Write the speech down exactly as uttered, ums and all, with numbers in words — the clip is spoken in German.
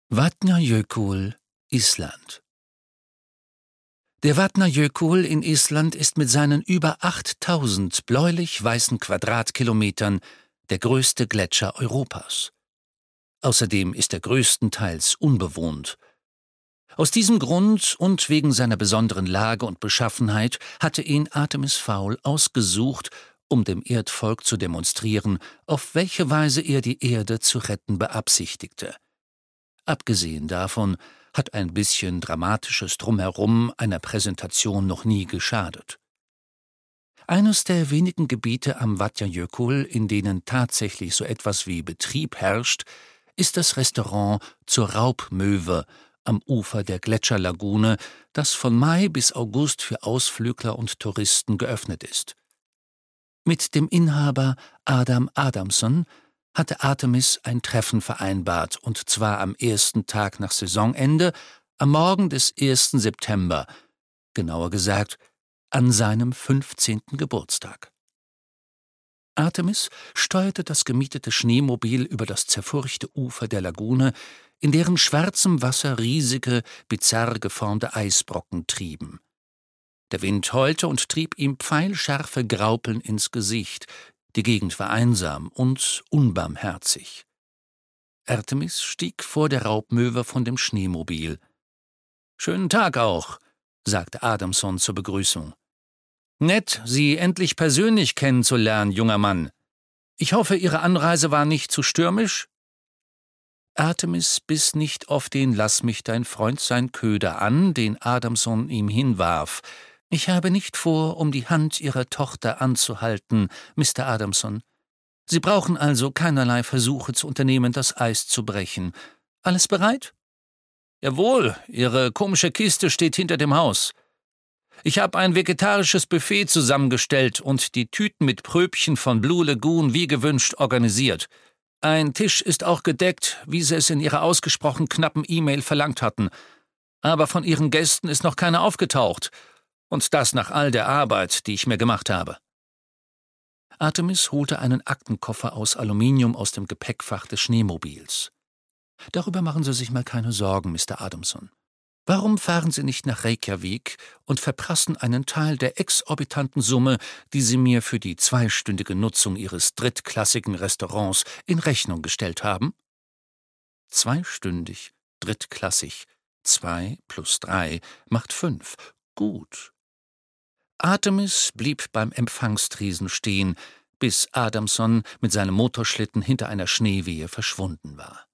Vatnajökull, Island. Der Vatnajökull in Island ist mit seinen über achttausend bläulich-weißen Quadratkilometern der größte Gletscher Europas. Außerdem ist er größtenteils unbewohnt. Aus diesem Grund und wegen seiner besonderen Lage und Beschaffenheit hatte ihn Artemis Fowl ausgesucht, um dem Erdvolk zu demonstrieren, auf welche Weise er die Erde zu retten beabsichtigte. Abgesehen davon hat ein bisschen dramatisches Drumherum einer Präsentation noch nie geschadet. Eines der wenigen Gebiete am Vatnajökull, in denen tatsächlich so etwas wie Betrieb herrscht, ist das Restaurant zur Raubmöwe am Ufer der Gletscherlagune, das von Mai bis August für Ausflügler und Touristen geöffnet ist. Mit dem Inhaber Adam Adamson hatte Artemis ein Treffen vereinbart, und zwar am ersten Tag nach Saisonende, am Morgen des ersten September, genauer gesagt an seinem fünfzehnten Geburtstag. Artemis steuerte das gemietete Schneemobil über das zerfurchte Ufer der Lagune, in deren schwarzem Wasser riesige, bizarr geformte Eisbrocken trieben. Der Wind heulte und trieb ihm pfeilscharfe Graupeln ins Gesicht. Die Gegend war einsam und unbarmherzig. Artemis stieg vor der Raubmöwe von dem Schneemobil. »Schönen Tag auch«, sagte Adamson zur Begrüßung. »Nett, Sie endlich persönlich kennenzulernen, junger Mann. Ich hoffe, Ihre Anreise war nicht zu stürmisch?« Artemis biss nicht auf den Lass-mich-dein-Freund-sein-Köder an, den Adamson ihm hinwarf. »Ich habe nicht vor, um die Hand Ihrer Tochter anzuhalten, Mister Adamson. Sie brauchen also keinerlei Versuche zu unternehmen, das Eis zu brechen. Alles bereit?« »Jawohl, Ihre komische Kiste steht hinter dem Haus. Ich habe ein vegetarisches Buffet zusammengestellt und die Tüten mit Pröbchen von Blue Lagoon wie gewünscht organisiert. Ein Tisch ist auch gedeckt, wie Sie es in Ihrer ausgesprochen knappen E-Mail verlangt hatten. Aber von Ihren Gästen ist noch keiner aufgetaucht. Und das nach all der Arbeit, die ich mir gemacht habe.« Artemis holte einen Aktenkoffer aus Aluminium aus dem Gepäckfach des Schneemobils. »Darüber machen Sie sich mal keine Sorgen, Mister Adamson. Warum fahren Sie nicht nach Reykjavik und verprassen einen Teil der exorbitanten Summe, die Sie mir für die zweistündige Nutzung Ihres drittklassigen Restaurants in Rechnung gestellt haben?« Zweistündig, drittklassig, zwei plus drei macht fünf. Gut. Artemis blieb beim Empfangstresen stehen, bis Adamson mit seinem Motorschlitten hinter einer Schneewehe verschwunden war.